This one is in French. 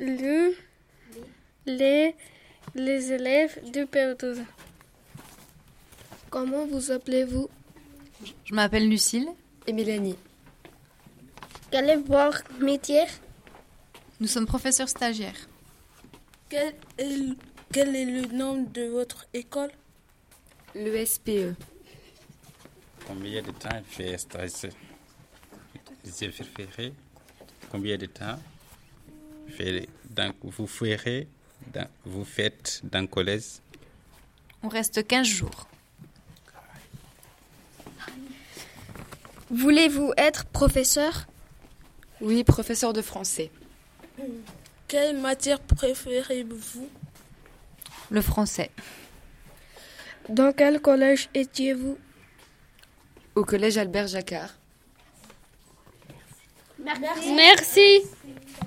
le, les élèves du PO12. Comment vous appelez-vous? Je m'appelle Lucille. Et Mélanie. Quel est votre métier? Nous sommes professeurs stagiaires. Quel est le nom de votre école? Le SPE. Combien de temps il fait stage? Combien de temps vous faites dans le collège? On reste 15 jours. Voulez-vous être professeur? Oui, professeur de français. Quelle matière préférez-vous? Le français. Dans quel collège étiez-vous? Au collège Albert Jacquard. Merci.